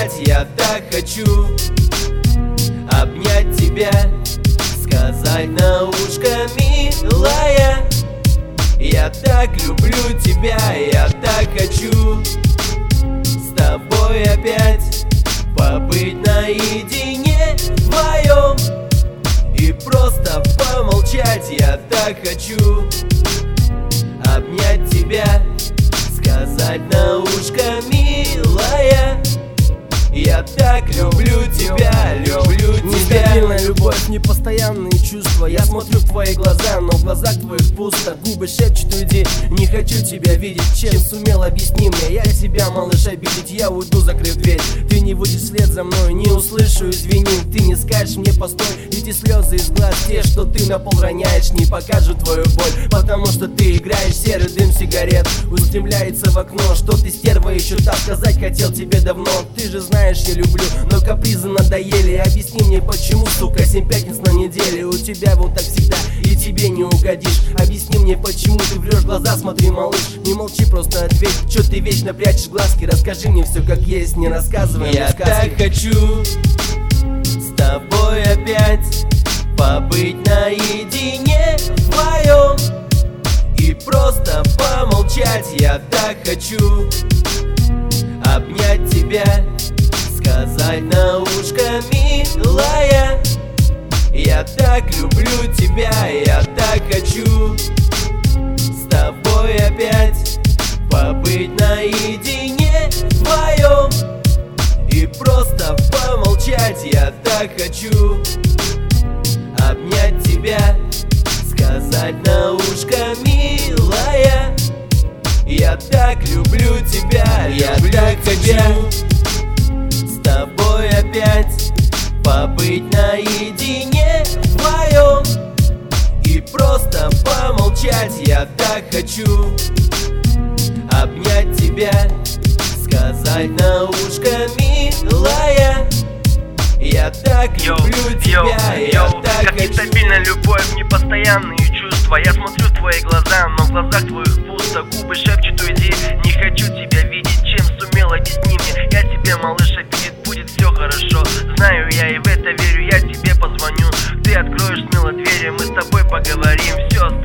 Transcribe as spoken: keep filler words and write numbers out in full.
помолчать. Я так хочу обнять тебя, сказать на ушко, милая, я так люблю тебя. Я так хочу с тобой опять побыть наедине вдвоем и просто помолчать. Я так хочу обнять тебя, сказать на ушко, милая, я так люблю тебя, люблю тебя. Нестабильная любовь, непостоянные чувства. Я смотрю в твои глаза, но в глазах твоих пусто. Губы шепчут: уйди, не хочу тебя видеть. Чем сумел, объясни мне, я тебя, малыш, обидеть. Я уйду, закрыв дверь, ты не выйдешь вслед за мной. Не услышу извини, ты не скажешь мне постой. Эти слезы из глаз, те, что ты на пол роняешь, не покажут твою боль, потому что ты играешь. Серый дым сигарет устремляется в окно. Что ты, стерва, еще так сказать хотел тебе давно. Ты же знаешь, я люблю, но капризы надоели. Объясни мне, почему, сука, семь пятниц на неделе. У тебя вот так всегда, и тебе не угодишь. Объясни мне, почему ты врешь в глаза, смотри, малыш. Не молчи, просто ответь, чё ты вечно прячешь глазки. Расскажи мне все как есть, не рассказывай Я сказки. так хочу с тобой опять побыть наедине вдвоем и просто помолчать. Я так хочу обнять тебя, сказать на ушко, милая, я так люблю тебя. Я так хочу с тобой опять побыть наедине вдвоем и просто помолчать. Я так хочу обнять тебя, сказать на ушко, милая, я так люблю тебя. Я так хочу с тобой опять побыть наедине вдвоем и просто помолчать. Я так хочу обнять тебя, сказать на ушко, милая, я так люблю тебя. Я так как нестабильная любовь, непостоянные чувства. Я смотрю в твои глаза, но в глазах твоих пусто. Губы шепчут: уйди, не хочу тебя видеть. Чем сумел, объясни мне, я тебе, малыш, обидит, будет все хорошо. Знаю я и в это верю, я тебе позвоню. Ты откроешь смело двери, мы с тобой поговорим. Все